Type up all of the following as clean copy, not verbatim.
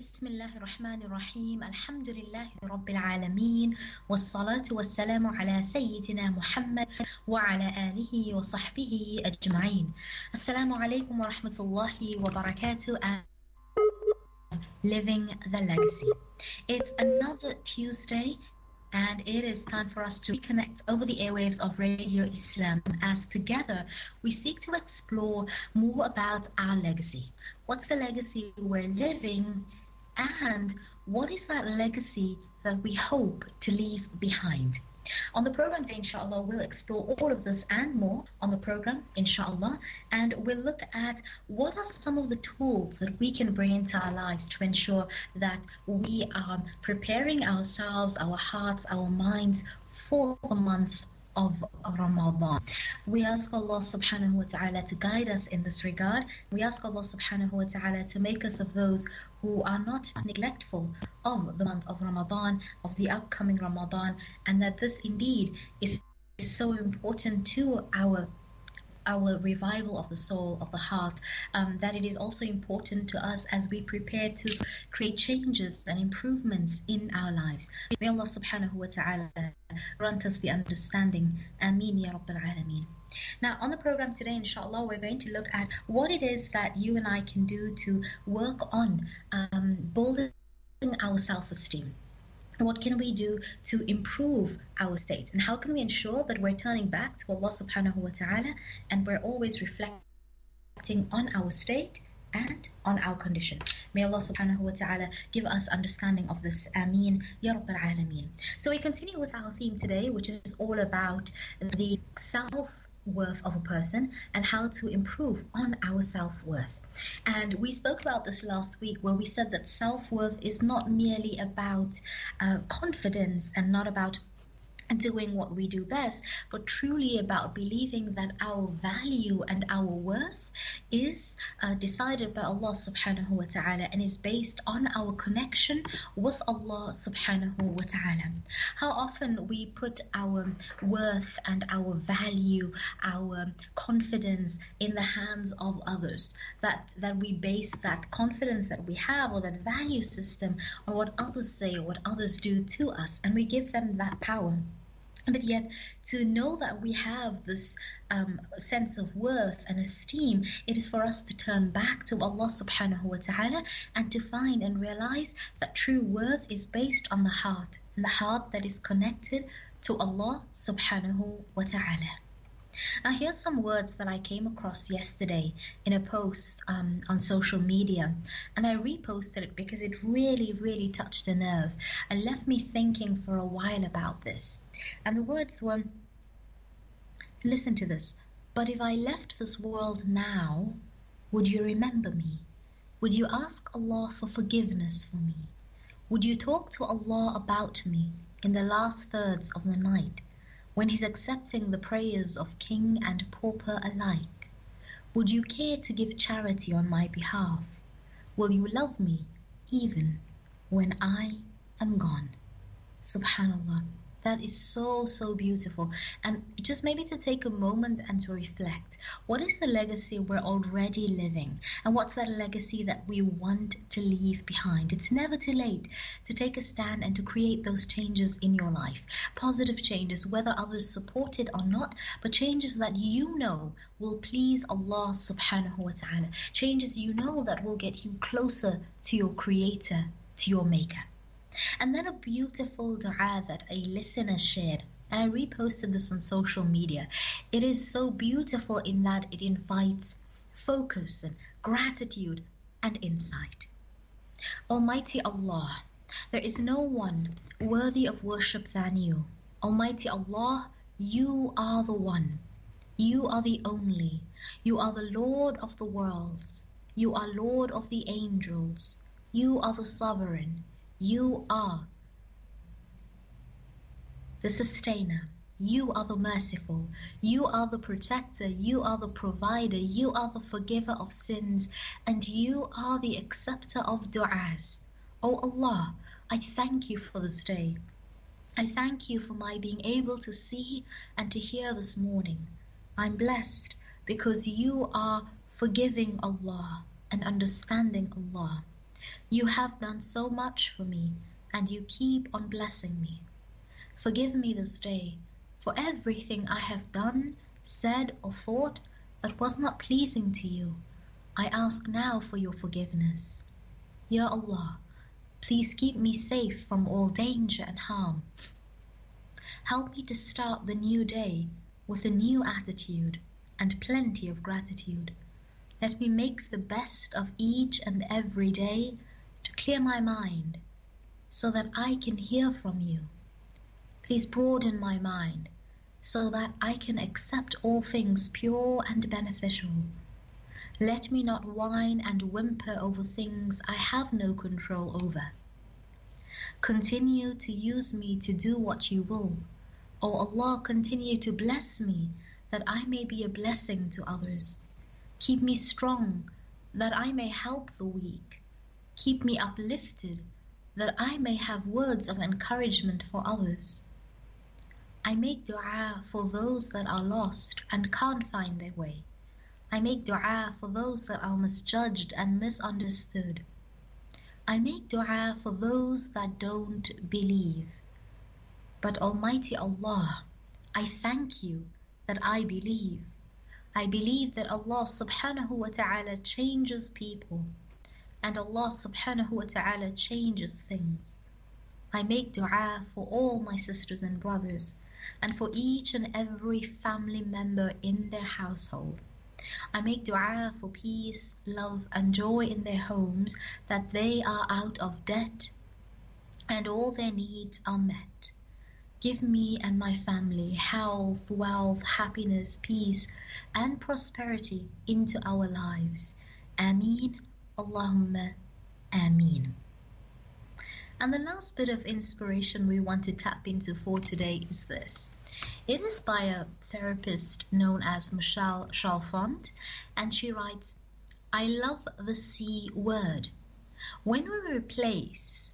بسم الله الرحمن الرحيم الحمد لله رب العالمين والصلاة والسلام على سيدنا محمد وعلى آله وصحبه أجمعين. السلام عليكم ورحمة الله وبركاته. Living the Legacy. It's another Tuesday and it is time for us to reconnect over the airwaves of Radio Islam as together we seek to explore more about our legacy. What's the legacy we're living and what is that legacy that we hope to leave behind? On the program today, inshallah, we'll explore all of this and more on the program, inshallah, and we'll look at what are some of the tools that we can bring into our lives to ensure that we are preparing ourselves, our hearts, our minds for the month of Ramadan. We ask Allah subhanahu wa ta'ala to guide us in this regard. We ask Allah subhanahu wa ta'ala to make us of those who are not neglectful of the month of Ramadan, of the upcoming Ramadan, and that this indeed is so important to our revival of the soul, of the heart, that it is also important to us as we prepare to create changes and improvements in our lives. May Allah subhanahu wa ta'ala grant us the understanding. Ameen ya Rabbil Alameen. Now, on the program today, inshallah, we're going to look at what it is that you and I can do to work on building our self-esteem. What can we do to improve our state? And how can we ensure that we're turning back to Allah subhanahu wa ta'ala and we're always reflecting on our state and on our condition? May Allah subhanahu wa ta'ala give us understanding of this. Ameen ya Rabbil Alameen. So we continue with our theme today, which is all about the self-worth of a person and how to improve on our self-worth. And we spoke about this last week where we said that self-worth is not merely about confidence and not about doing what we do best, but truly about believing that our value and our worth is decided by Allah subhanahu wa ta'ala and is based on our connection with Allah subhanahu wa ta'ala. How often we put our worth and our value, our confidence in the hands of others, that we base that confidence that we have or that value system on what others say or what others do to us, and we give them that power. But yet, to know that we have this sense of worth and esteem, it is for us to turn back to Allah subhanahu wa ta'ala and to find and realize that true worth is based on the heart, and the heart that is connected to Allah subhanahu wa ta'ala. Now, here's some words that I came across yesterday in a post on social media, and I reposted it because it really, really touched a nerve and left me thinking for a while about this. And the words were, listen to this, "But if I left this world now, would you remember me? Would you ask Allah for forgiveness for me? Would you talk to Allah about me in the last thirds of the night, when He's accepting the prayers of king and pauper alike? Would you care to give charity on my behalf? Will you love me even when I am gone?" Subhanallah. That is so, so beautiful. And just maybe to take a moment and to reflect. What is the legacy we're already living? And what's that legacy that we want to leave behind? It's never too late to take a stand and to create those changes in your life. Positive changes, whether others support it or not, but changes that you know will please Allah subhanahu wa ta'ala. Changes you know that will get you closer to your Creator, to your Maker. And then a beautiful dua that a listener shared, and I reposted this on social media. It is so beautiful in that it invites focus and gratitude and insight. Almighty Allah, there is no one worthy of worship than you. Almighty Allah, you are the one. You are the only. You are the Lord of the worlds. You are Lord of the angels. You are the sovereign. You are the sustainer. You are the merciful. You are the protector. You are the provider. You are the forgiver of sins. And you are the acceptor of du'as. Oh Allah, I thank you for this day. I thank you for my being able to see and to hear this morning. I'm blessed because you are forgiving Allah and understanding Allah. You have done so much for me, and you keep on blessing me. Forgive me this day for everything I have done, said, or thought that was not pleasing to you. I ask now for your forgiveness. Ya Allah, please keep me safe from all danger and harm. Help me to start the new day with a new attitude and plenty of gratitude. Let me make the best of each and every day to clear my mind so that I can hear from you. Please broaden my mind so that I can accept all things pure and beneficial. Let me not whine and whimper over things I have no control over. Continue to use me to do what you will. O Allah, continue to bless me that I may be a blessing to others. Keep me strong that I may help the weak. Keep me uplifted that I may have words of encouragement for others. I make dua for those that are lost and can't find their way. I make dua for those that are misjudged and misunderstood. I make dua for those that don't believe. But Almighty Allah, I thank you that I believe. I believe that Allah subhanahu wa ta'ala changes people, and Allah subhanahu wa ta'ala changes things. I make dua for all my sisters and brothers, and for each and every family member in their household. I make dua for peace, love, and joy in their homes, that they are out of debt and all their needs are met. Give me and my family health, wealth, happiness, peace, and prosperity into our lives. Ameen. Allahumma Ameen. And the last bit of inspiration we want to tap into for today is this. It is by a therapist known as Michelle Chalfant, and she writes, I love the C word. When we replace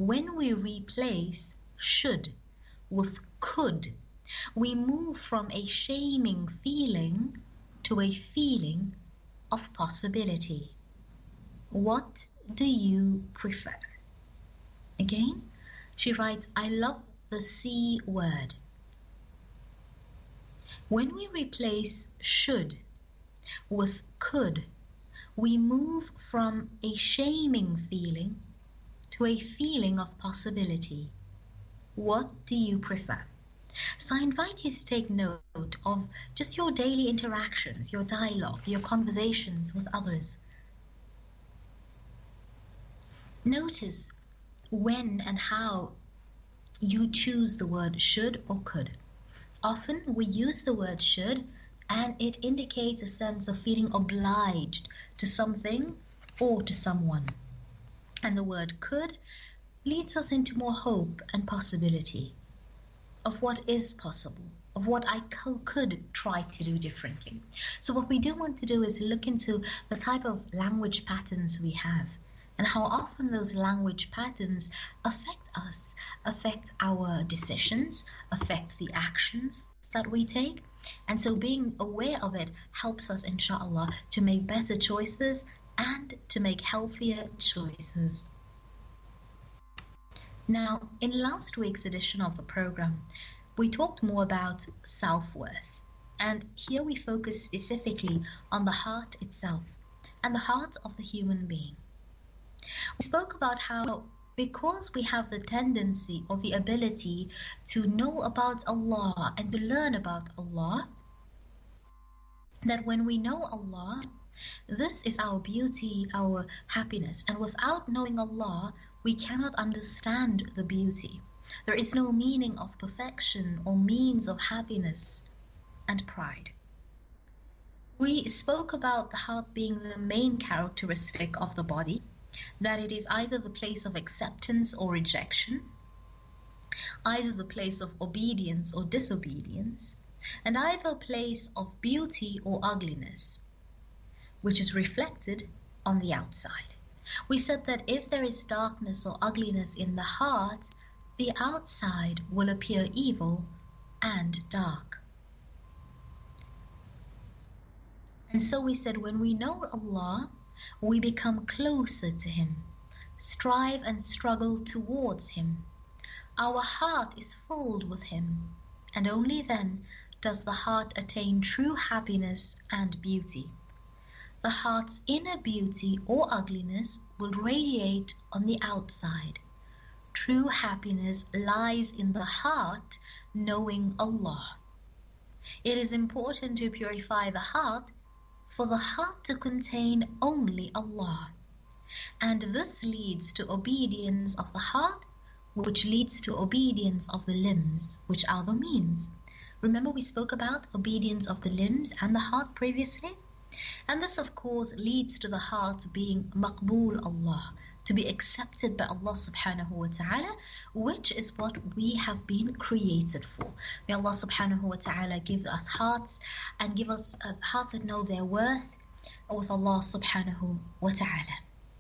should with could, we move from a shaming feeling to a feeling of possibility. What do you prefer? Again, she writes, I love the C word. When we replace should with could, we move from a shaming feeling to a feeling of possibility. What do you prefer? So I invite you to take note of just your daily interactions, your dialogue, your conversations with others. Notice when and how you choose the word should or could. Often we use the word should and it indicates a sense of feeling obliged to something or to someone. And the word could leads us into more hope and possibility of what is possible, of what I could try to do differently. So what we do want to do is look into the type of language patterns we have and how often those language patterns affect us, affect our decisions, affect the actions that we take. And so being aware of it helps us, inshallah, to make better choices and to make healthier choices. Now, in last week's edition of the program, we talked more about self-worth. And here we focus specifically on the heart itself and the heart of the human being. We spoke about how because we have the tendency or the ability to know about Allah and to learn about Allah, that when we know Allah, this is our beauty, our happiness. And without knowing Allah, we cannot understand the beauty. There is no meaning of perfection or means of happiness and pride. We spoke about the heart being the main characteristic of the body, that it is either the place of acceptance or rejection, either the place of obedience or disobedience, and either a place of beauty or ugliness, which is reflected on the outside. We said that if there is darkness or ugliness in the heart, the outside will appear evil and dark. And so we said when we know Allah, we become closer to Him. strive and struggle towards Him. Our heart is filled with Him, and only then does the heart attain true happiness and beauty. The heart's inner beauty or ugliness will radiate on the outside. True happiness lies in the heart knowing Allah. It is important to purify the heart, for the heart to contain only Allah. And this leads to obedience of the heart, which leads to obedience of the limbs, which are the means. Remember we spoke about obedience of the limbs and the heart previously? And this of course leads to the heart being maqbool Allah, to be accepted by Allah subhanahu wa ta'ala, which is what we have been created for. May Allah subhanahu wa ta'ala give us hearts and give us hearts that know their worth with Allah subhanahu wa ta'ala.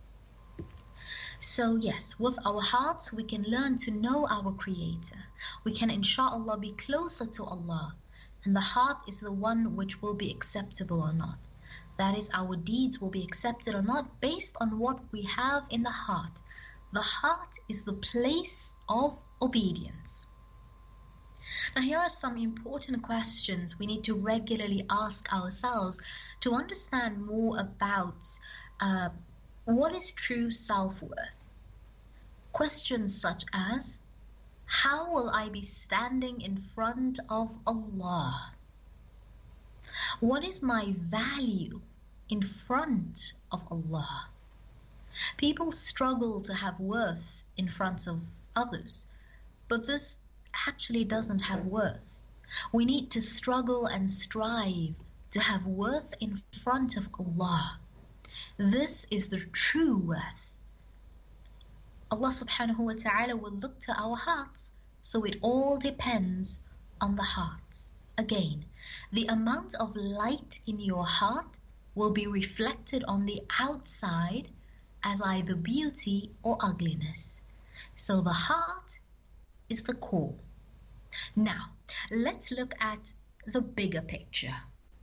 So yes, with our hearts we can learn to know our Creator. We can inshallah be closer to Allah, and the heart is the one which will be acceptable or not. That is, our deeds will be accepted or not based on what we have in the heart. The heart is the place of obedience. Now here are some important questions we need to regularly ask ourselves to understand more about what is true self-worth. Questions such as, how will I be standing in front of Allah? What is my value in front of Allah? People struggle to have worth in front of others, but this actually doesn't have worth. We need to struggle and strive to have worth in front of Allah. This is the true worth. Allah subhanahu wa ta'ala will look to our hearts, so it all depends on the heart. Again, the amount of light in your heart will be reflected on the outside as either beauty or ugliness. So the heart is the core. Now, let's look at the bigger picture.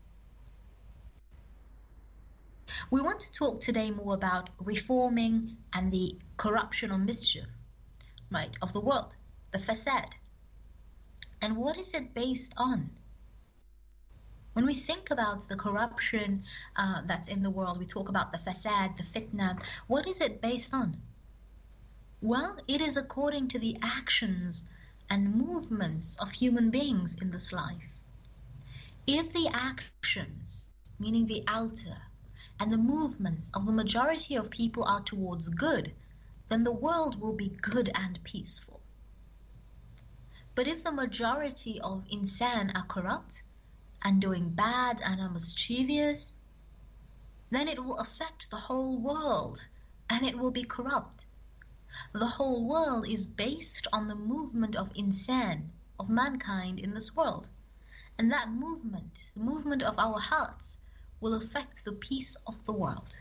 We want to talk today more about reforming and the corruption or mischief, right, of the world, the fasad. And what is it based on? When we think about the corruption that's in the world, we talk about the fasad, the fitna. What is it based on? Well, it is according to the actions and movements of human beings in this life. If the actions, meaning the outer, and the movements of the majority of people are towards good, then the world will be good and peaceful. But if the majority of insan are corrupt and doing bad and are mischievous, then it will affect the whole world and it will be corrupt. The whole world is based on the movement of insan, of mankind in this world. And that movement, the movement of our hearts, will affect the peace of the world.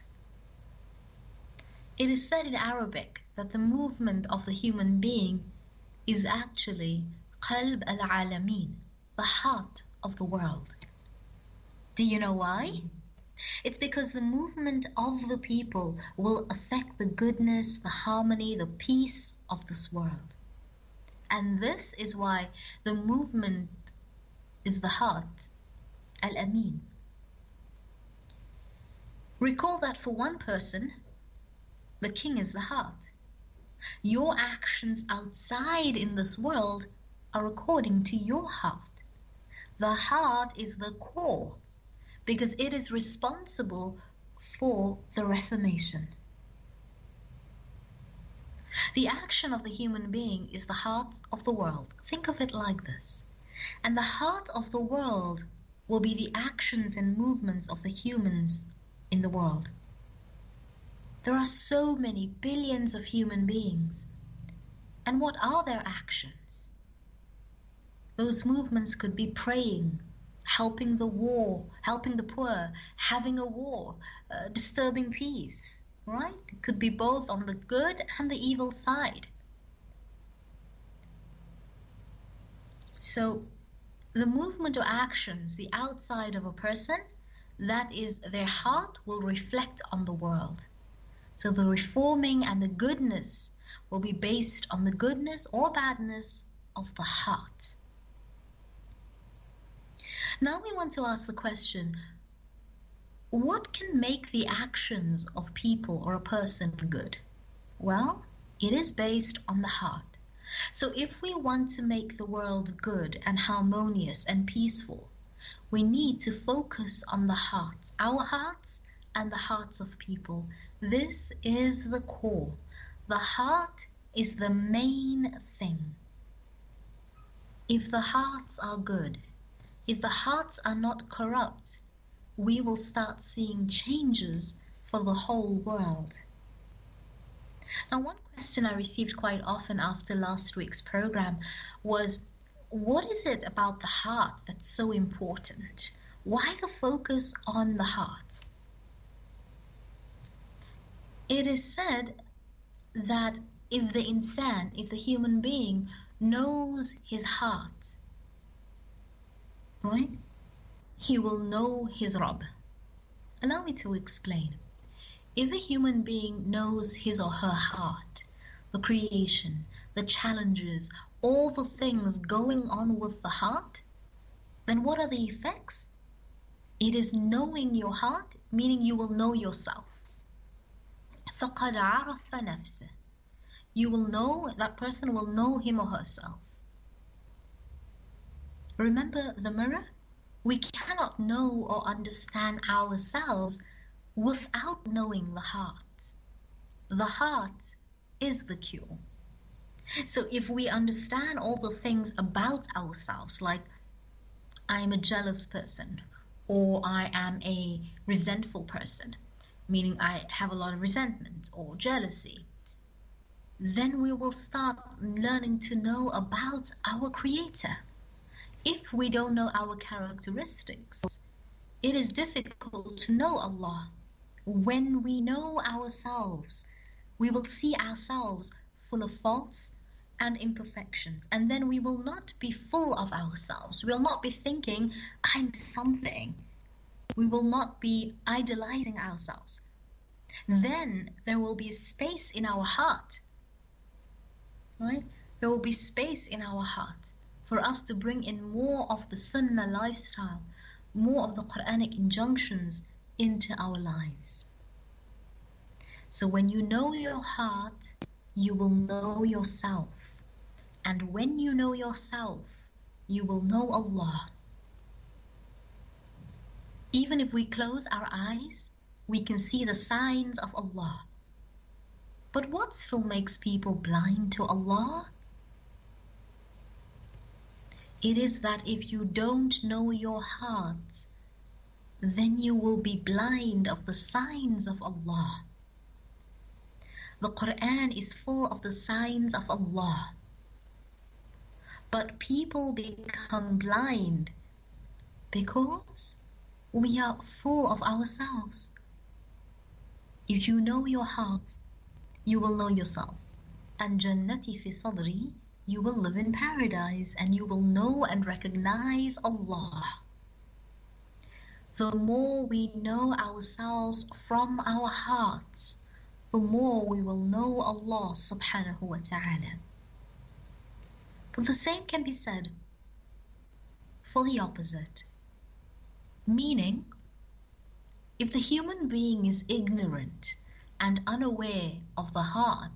It is said in Arabic that the movement of the human being is actually qalb al-alamin, the heart of the world. Do you know why? It's because the movement of the people will affect the goodness, the harmony, the peace of this world. And this is why the movement is the heart, al-amin. Recall that for one person, the king is the heart. Your actions outside in this world are according to your heart. The heart is the core because it is responsible for the reformation. The action of the human being is the heart of the world. Think of it like this. And the heart of the world will be the actions and movements of the humans in the world. There are so many billions of human beings. And what are their actions? Those movements could be praying, helping the poor, having a war, disturbing peace, right? It could be both on the good and the evil side. So the movement or actions, the outside of a person, that is, their heart will reflect on the world. So the reforming and the goodness will be based on the goodness or badness of the heart. Now we want to ask the question, what can make the actions of people or a person good? Well, it is based on the heart. So if we want to make the world good and harmonious and peaceful, we need to focus on the hearts, our hearts and the hearts of people. This is the core. The heart is the main thing. If the hearts are good, if the hearts are not corrupt, we will start seeing changes for the whole world. Now, one question I received quite often after last week's program was, what is it about the heart that's so important? Why the focus on the heart? It is said that if the human being knows his heart, right, he will know his Rabb. Allow me to explain. If a human being knows his or her heart, the creation, the challenges, all the things going on with the heart, then what are the effects? It is knowing your heart, meaning you will know yourself. فَقَدْ عَرَفَ نَفْسَهُ. You will know, that person will know him or herself. Remember the mirror? We cannot know or understand ourselves without knowing the heart. The heart is the cure. So if we understand all the things about ourselves, like I am a jealous person, or I am a resentful person, meaning I have a lot of resentment or jealousy, then we will start learning to know about our Creator. If we don't know our characteristics, it is difficult to know Allah. When we know ourselves, we will see ourselves full of faults and imperfections, and then we will not be full of ourselves. We will not be thinking, I'm something. We will not be idolizing ourselves. Then there will be space in our heart, right? There will be space in our heart for us to bring in more of the Sunnah lifestyle, more of the Quranic injunctions into our lives. So when you know your heart, you will know yourself. And when you know yourself, you will know Allah. Even if we close our eyes, we can see the signs of Allah. But what still makes people blind to Allah? It is that if you don't know your heart, then you will be blind of the signs of Allah. The Quran is full of the signs of Allah. But people become blind because we are full of ourselves. If you know your heart, you will know yourself. And Jannati fi sadri, you will live in paradise and you will know and recognize Allah. The more we know ourselves from our hearts, the more we will know Allah subhanahu wa ta'ala. But the same can be said for the opposite. Meaning, if the human being is ignorant and unaware of the heart,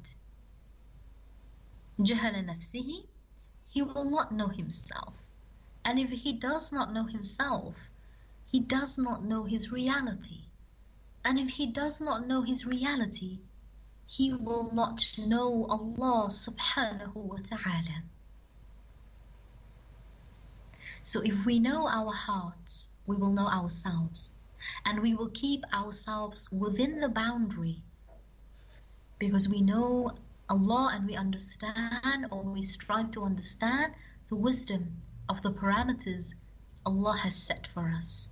جهل نفسه, he will not know himself. And if he does not know himself, he does not know his reality. And if he does not know his reality, he will not know Allah subhanahu wa ta'ala. So if we know our hearts, we will know ourselves. And we will keep ourselves within the boundary, because we know Allah and we understand, or we strive to understand, the wisdom of the parameters Allah has set for us.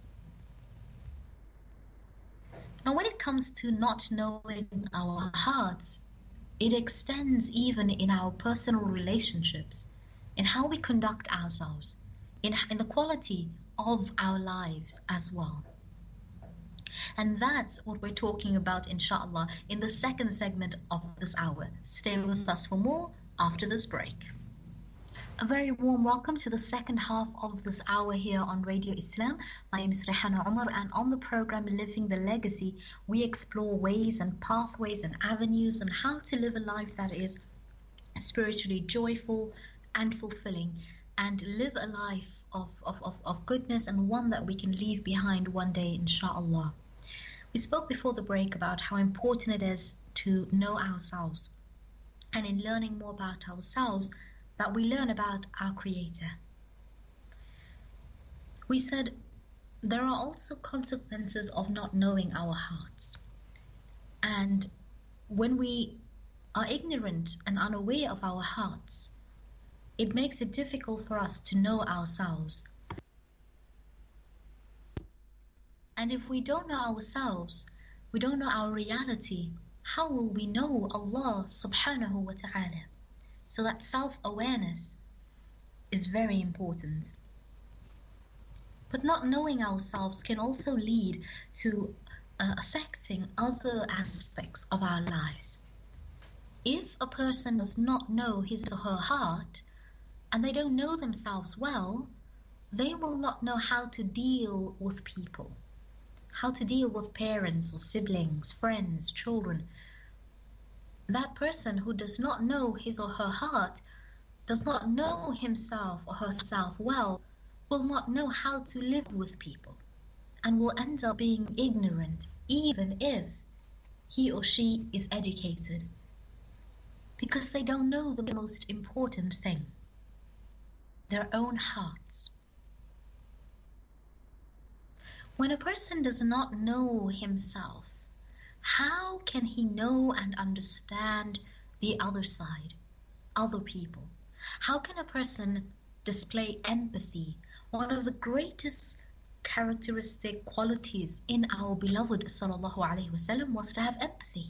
Now when it comes to not knowing our hearts, it extends even in our personal relationships, in how we conduct ourselves, in the quality of our lives as well. And that's what we're talking about, inshallah, in the second segment of this hour. Stay with us for more after this break. A very warm welcome to the second half of this hour here on Radio Islam. My name is Rehana Umar, and on the program Living the Legacy, we explore ways and pathways and avenues on how to live a life that is spiritually joyful and fulfilling, and live a life of goodness, and one that we can leave behind one day, inshallah. We spoke before the break about how important it is to know ourselves, and in learning more about ourselves, that we learn about our Creator. We said there are also consequences of not knowing our hearts. And when we are ignorant and unaware of our hearts, it makes it difficult for us to know ourselves. And if we don't know ourselves, we don't know our reality, how will we know Allah subhanahu wa ta'ala? So that self-awareness is very important. But not knowing ourselves can also lead to affecting other aspects of our lives. If a person does not know his or her heart, and they don't know themselves well, they will not know how to deal with people, how to deal with parents or siblings, friends, children. That person who does not know his or her heart, does not know himself or herself well, will not know how to live with people, and will end up being ignorant, even if he or she is educated, because they don't know the most important thing, their own hearts. When a person does not know himself, how can he know and understand the other side, other people? How can a person display empathy? One of the greatest characteristic qualities in our beloved sallallahu alaihi wasallam was to have empathy.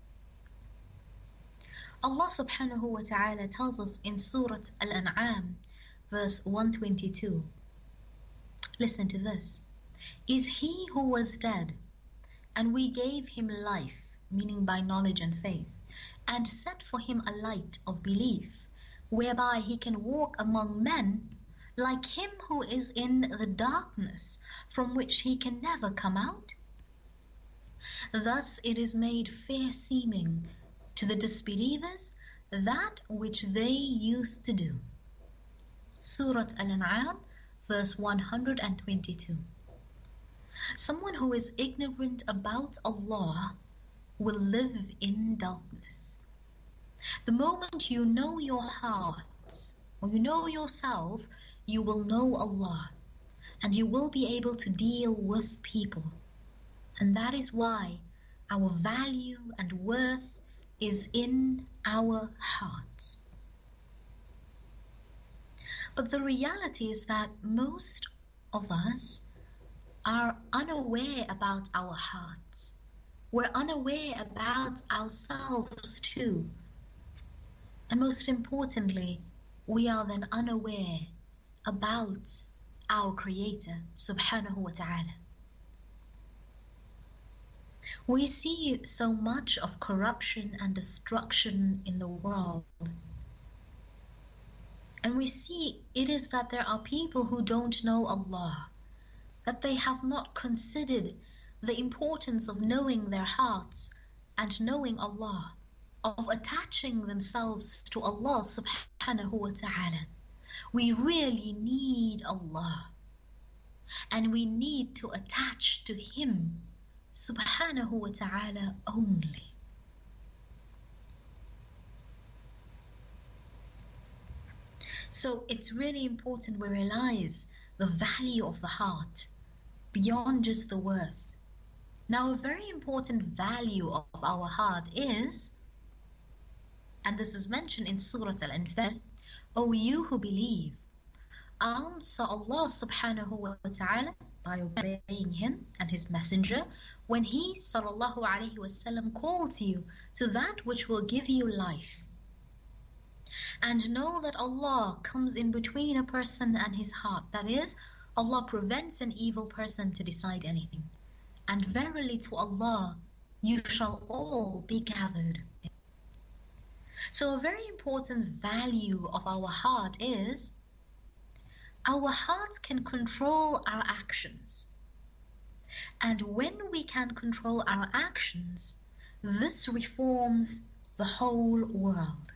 Allah subhanahu wa ta'ala tells us in Surah Al-An'am, verse 122. Listen to this. Is he who was dead, and we gave him life, meaning by knowledge and faith, and set for him a light of belief, whereby he can walk among men, like him who is in the darkness, from which he can never come out? Thus it is made fair seeming to the disbelievers that which they used to do. Surah Al-An'am, verse 122. Someone who is ignorant about Allah will live in darkness. The moment you know your heart, or you know yourself, you will know Allah, and you will be able to deal with people. And that is why our value and worth is in our hearts. But the reality is that most of us are unaware about our hearts. We're unaware about ourselves too. And most importantly, we are then unaware about our Creator, subhanahu wa ta'ala. We see so much of corruption and destruction in the world. And we see it is that there are people who don't know Allah, that they have not considered the importance of knowing their hearts and knowing Allah, of attaching themselves to Allah subhanahu wa ta'ala. We really need Allah, and we need to attach to Him subhanahu wa ta'ala only. So it's really important we realize the value of the heart beyond just the worth. Now, a very important value of our heart is, and this is mentioned in Surah Al-Anfal, O you who believe, answer Allah subhanahu wa ta'ala by obeying Him and His Messenger when He sallallahu alayhi wasallam calls you to that which will give you life. And know that Allah comes in between a person and his heart. That is, Allah prevents an evil person to decide anything. and verily to Allah you shall all be gathered. So a very important value of our heart is our heart can control our actions. And when we can control our actions, this reforms the whole world.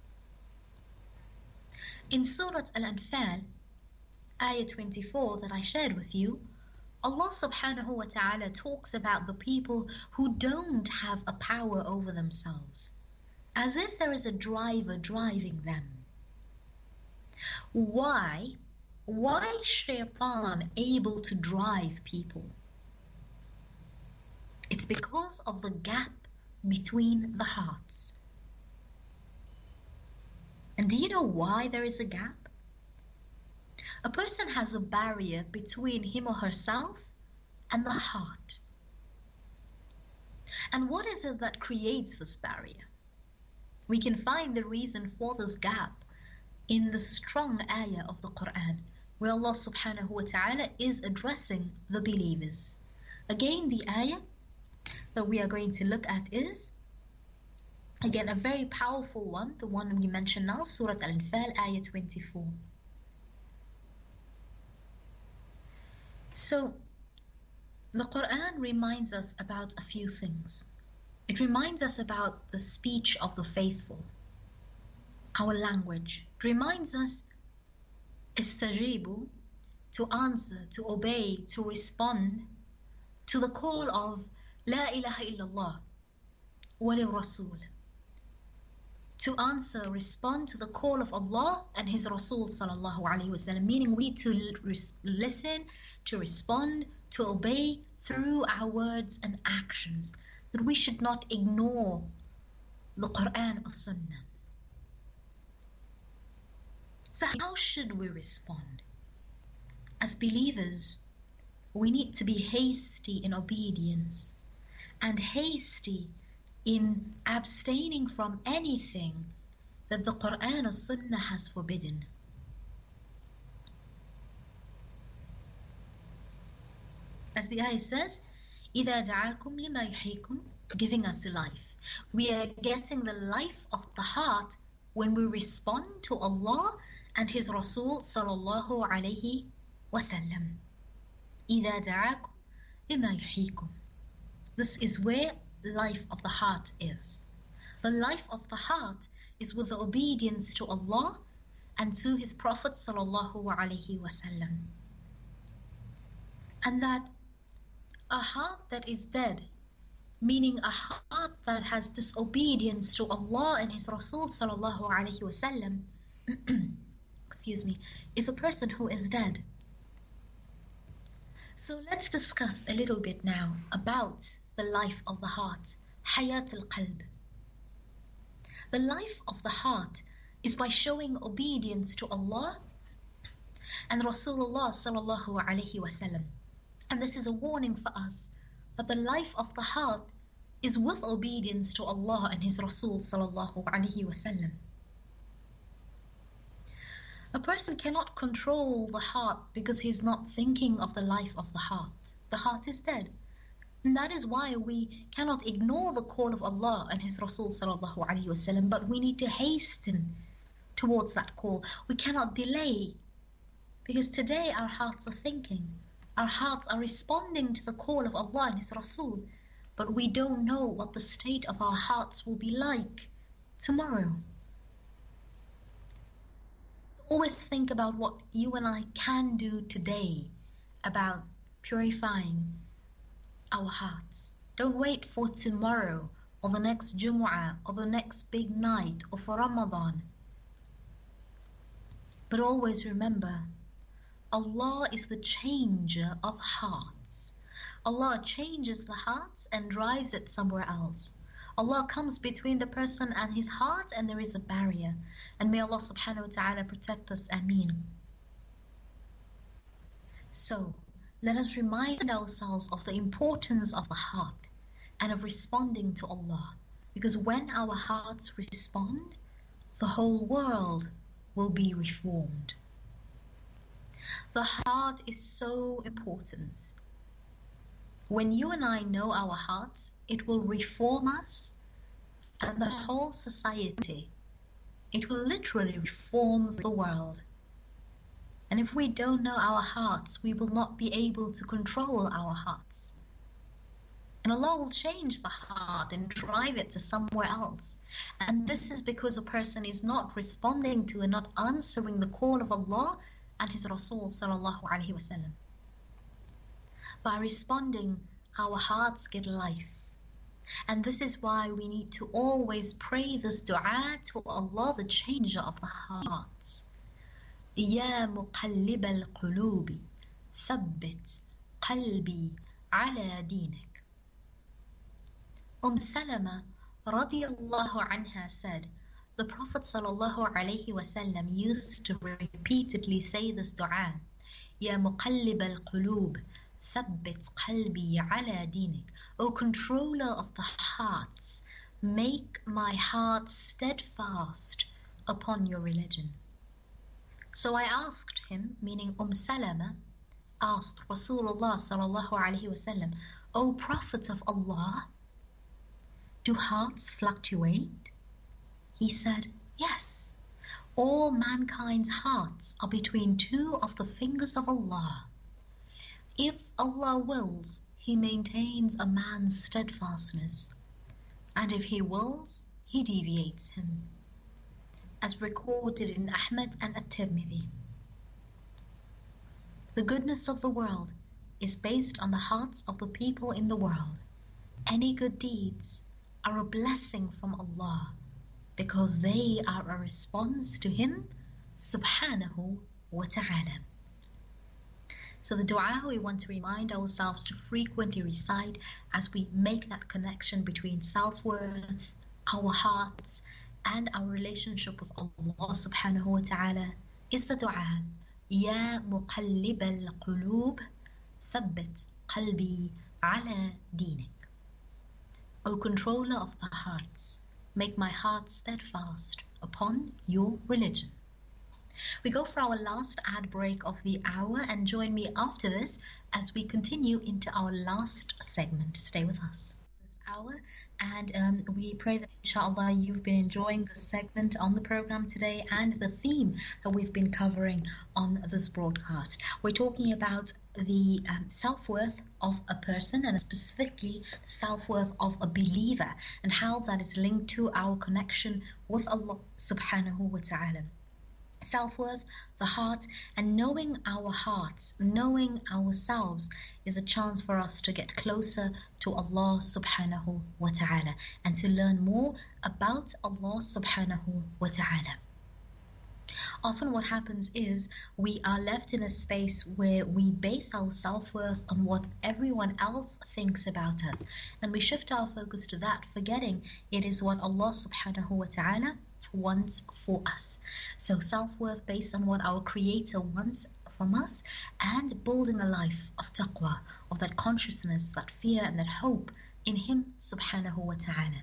In Surah Al-Anfal, Ayah 24 that I shared with you, Allah subhanahu wa ta'ala talks about the people who don't have a power over themselves, as if there is a driver driving them. Why is shaitan able to drive people? It's because of the gap between the hearts. And do you know why there is a gap? A person has a barrier between him or herself and the heart. And what is it that creates this barrier? We can find the reason for this gap in the strong ayah of the Quran, where Allah subhanahu wa ta'ala is addressing the believers. Again, the ayah that we are going to look at is, again, a very powerful one, the one we mentioned now, Surah Al-Anfal, ayah 24. So, the Quran reminds us about a few things. It reminds us about the speech of the faithful, our language. It reminds us, istajibu, to answer, to obey, to respond to the call of La ilaha illallah wa Rasul. To answer, respond to the call of Allah and His Rasul sallallahu alaihi wasallam, meaning we to listen, to respond, to obey through our words and actions, that we should not ignore the Quran or Sunnah. So how should we respond? As believers, we need to be hasty in obedience and hasty in abstaining from anything that the Quran or Sunnah has forbidden. As the ayah says, إِذَا دَعَاكُمْ لِمَا يُحْيِيكُمْ, giving us life. We are getting the life of the heart when we respond to Allah and His Rasul sallallahu alayhi wasallam. إِذَا دَعَاكُمْ لِمَا يُحْيِيكُمْ. This is where life of the heart is. The life of the heart is with the obedience to Allah and to His Prophet sallallahu alaihi wasallam. And that a heart that is dead, meaning a heart that has disobedience to Allah and His Rasul sallallahu alaihi wasallam, excuse me, is a person who is dead. So let's discuss a little bit now about the life of the heart, Hayat al-Qalb. The life of the heart is by showing obedience to Allah and Rasulullah sallallahu alaihi wasallam. And this is a warning for us that the life of the heart is with obedience to Allah and His Rasul sallallahu alaihi wasallam. A person cannot control the heart because he's not thinking of the life of the heart. The heart is dead. And that is why we cannot ignore the call of Allah and His Rasul sallallahu alaihi wasallam, but we need to hasten towards that call. We cannot delay, because today our hearts are thinking, our hearts are responding to the call of Allah and His Rasul, but we don't know what the state of our hearts will be like tomorrow. So always think about what you and I can do today about purifying our hearts. Don't wait for tomorrow or the next Jumu'ah or the next big night or for Ramadan. But always remember, Allah is the changer of hearts. Allah changes the hearts and drives it somewhere else. Allah comes between the person and his heart, and there is a barrier. And may Allah subhanahu wa ta'ala protect us. Ameen. So, let us remind ourselves of the importance of the heart and of responding to Allah. Because when our hearts respond, the whole world will be reformed. The heart is so important. When you and I know our hearts, it will reform us and the whole society. It will literally reform the world. And if we don't know our hearts, we will not be able to control our hearts. And Allah will change the heart and drive it to somewhere else. And this is because a person is not responding to and not answering the call of Allah and His Rasul sallallahu alaihi wasallam. By responding, our hearts get life. And this is why we need to always pray this dua to Allah, the changer of the hearts. يا مقلب القلوب ثبت قلبي على دينك. Salama radiyallahu anha said, the Prophet sallallahu alaihi wasallam used to repeatedly say this dua, يا مقلب القلوب ثبت قلبي على دينك. O controller of the hearts, make my heart steadfast upon your religion. So I asked him, meaning Salama, asked Rasulullah sallallahu alaihi wasallam, O Prophet of Allah, do hearts fluctuate? He said, yes. All mankind's hearts are between two of the fingers of Allah. If Allah wills, He maintains a man's steadfastness, and if He wills, He deviates him, as recorded in Ahmad and At-Tirmidhi. The goodness of the world is based on the hearts of the people in the world. Any good deeds are a blessing from Allah because they are a response to Him subhanahu wa ta'ala. So the dua we want to remind ourselves to frequently recite as we make that connection between self-worth, our hearts, and our relationship with Allah subhanahu wa ta'ala is the dua, يا مقلب القلوب ثبت قلبي على دينك. O controller of the hearts, make my heart steadfast upon your religion. We go for our last ad break of the hour, and join me after this as we continue into our last segment. Stay with us this hour, and we pray that inshallah you've been enjoying the segment on the program today and the theme that we've been covering on this broadcast. We're talking about the self-worth of a person, and specifically the self-worth of a believer, and how that is linked to our connection with Allah subhanahu wa ta'ala. Self-worth, the heart, and knowing our hearts, knowing ourselves, is a chance for us to get closer to Allah subhanahu wa ta'ala and to learn more about Allah subhanahu wa ta'ala. Often what happens is we are left in a space where we base our self-worth on what everyone else thinks about us, and we shift our focus to that, forgetting it is what Allah subhanahu wa ta'ala wants for us. So self-worth based on what our Creator wants from us, and building a life of taqwa, of that consciousness, that fear, and that hope in Him subhanahu wa ta'ala.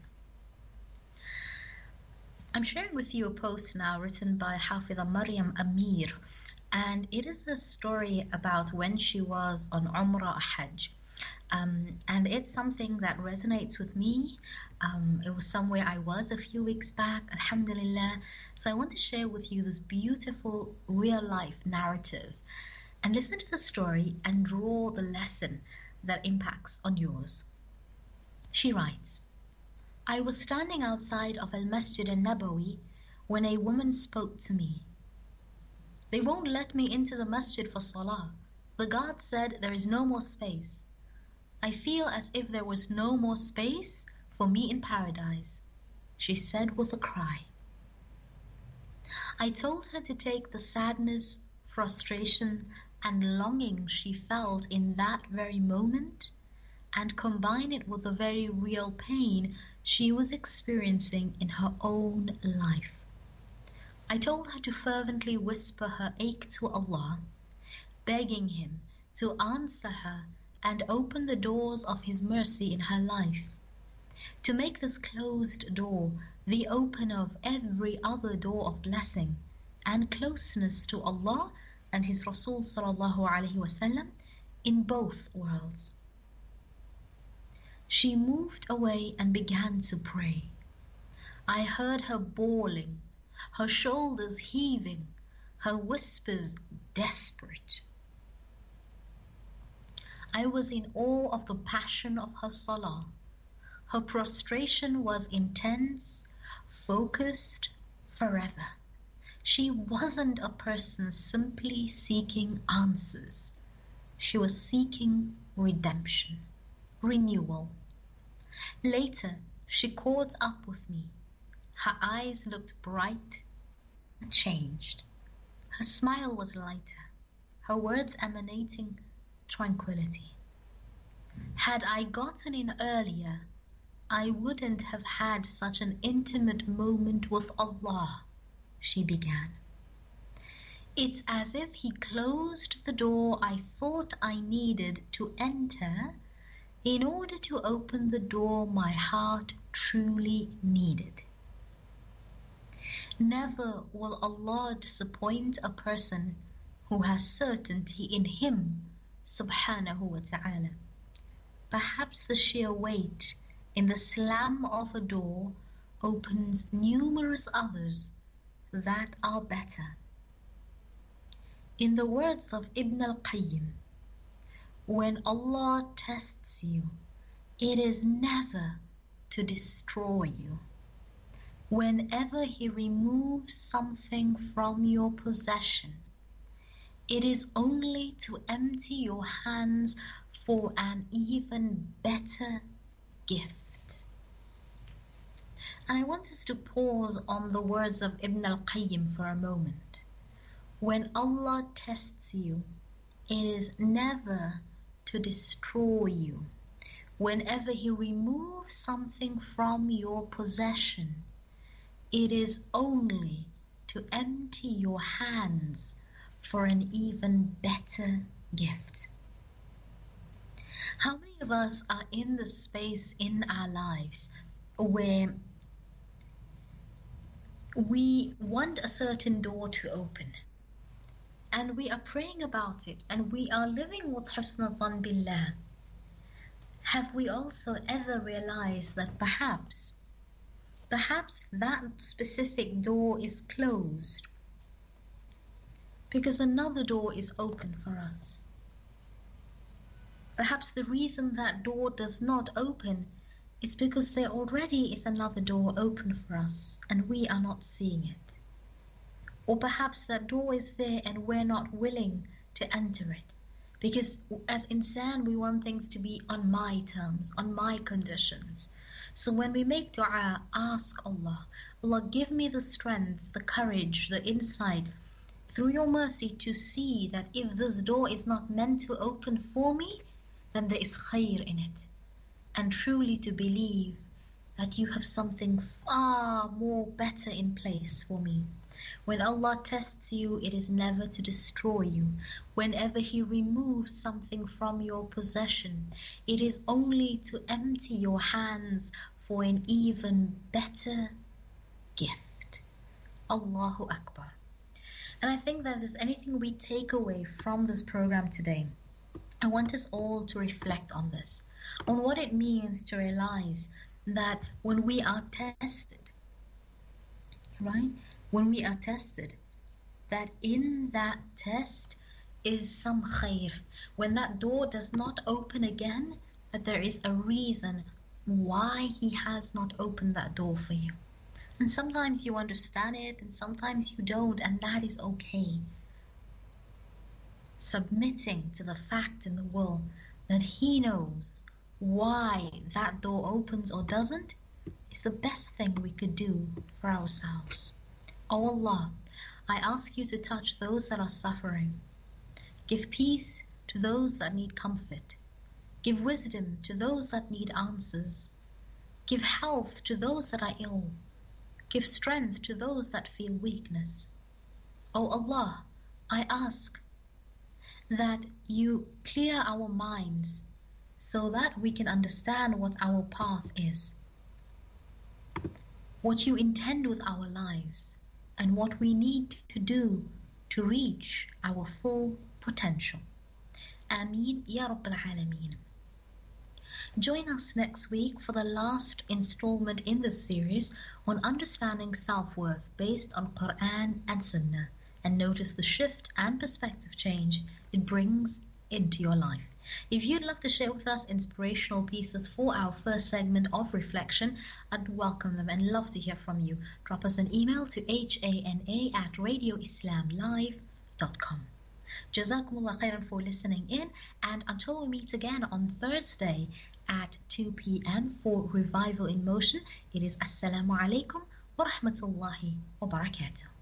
I'm sharing with you a post now written by Hafidha Maryam Amir, and it is a story about when she was on Umrah Hajj. And it's something that resonates with me. It was somewhere I was a few weeks back, alhamdulillah. So I want to share with you this beautiful real life narrative, and listen to the story and draw the lesson that impacts on yours. She writes, I was standing outside of Al-Masjid Al-Nabawi when a woman spoke to me. They won't let me into the masjid for salah. The guard said there is no more space. I feel as if there was no more space for me in paradise, she said with a cry. I told her to take the sadness, frustration, and longing she felt in that very moment and combine it with the very real pain she was experiencing in her own life. I told her to fervently whisper her ache to Allah, begging Him to answer her and open the doors of His mercy in her life, to make this closed door the opener of every other door of blessing and closeness to Allah and His Rasul sallallahu alaihi wasallam in both worlds. She moved away and began to pray. I heard her bawling, her shoulders heaving, her whispers desperate. I was in awe of the passion of her salah. Her prostration was intense, focused, forever. She wasn't a person simply seeking answers. She was seeking redemption, renewal. Later, she caught up with me. Her eyes looked bright and changed. Her smile was lighter, her words emanating tranquility. Had I gotten in earlier, I wouldn't have had such an intimate moment with Allah, she began. It's as if He closed the door I thought I needed to enter in order to open the door my heart truly needed. Never will Allah disappoint a person who has certainty in Him, subhanahu wa ta'ala. Perhaps the sheer weight in the slam of a door opens numerous others that are better. In the words of Ibn al-Qayyim, when Allah tests you, it is never to destroy you. Whenever He removes something from your possession, it is only to empty your hands for an even better gift. And I want us to pause on the words of Ibn al-Qayyim for a moment. When Allah tests you, it is never to destroy you. Whenever He removes something from your possession, it is only to empty your hands for an even better gift. How many of us are in the space in our lives where we want a certain door to open, and we are praying about it, and we are living with husn dhan billah? Have we also ever realized that perhaps that specific door is closed because another door is open for us? Perhaps the reason that door does not open is because there already is another door open for us and we are not seeing it. Or perhaps that door is there and we're not willing to enter it. Because as insan, we want things to be on my terms, on my conditions. So when we make dua, ask Allah, Allah, give me the strength, the courage, the insight, through your mercy, to see that if this door is not meant to open for me, then there is khair in it. And truly to believe that you have something far more better in place for me. When Allah tests you, it is never to destroy you. Whenever He removes something from your possession, it is only to empty your hands for an even better gift. Allahu Akbar. And I think that if there's anything we take away from this program today, I want us all to reflect on this, on what it means to realize that when we are tested, right? When we are tested, that in that test is some khair. When that door does not open again, that there is a reason why He has not opened that door for you. And sometimes you understand it and sometimes you don't, and that is okay. Submitting to the fact in the will that He knows why that door opens or doesn't is the best thing we could do for ourselves. O Allah, I ask you to touch those that are suffering. Give peace to those that need comfort. Give wisdom to those that need answers. Give health to those that are ill. Give strength to those that feel weakness. O Allah, I ask that you clear our minds so that we can understand what our path is, what you intend with our lives, and what we need to do to reach our full potential. Ameen Ya Rabbil Alameen. Join us next week for the last installment in this series on understanding self-worth based on Quran and Sunnah, and notice the shift and perspective change it brings into your life. If you'd love to share with us inspirational pieces for our first segment of reflection, I'd welcome them and love to hear from you. Drop us an email to hana@radioislamlive.com. Jazakumullah khairan for listening in, and until we meet again on Thursday at 2 p.m. for Revival in Motion, it is Assalamu alaikum wa rahmatullahi wa barakatuh.